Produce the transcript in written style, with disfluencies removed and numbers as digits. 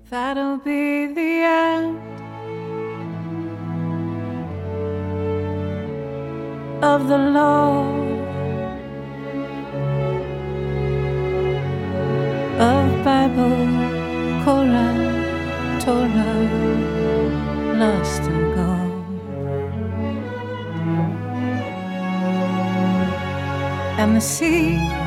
That'll be the end of the law of Bible, Koran, Torah, lost and gone. And the sea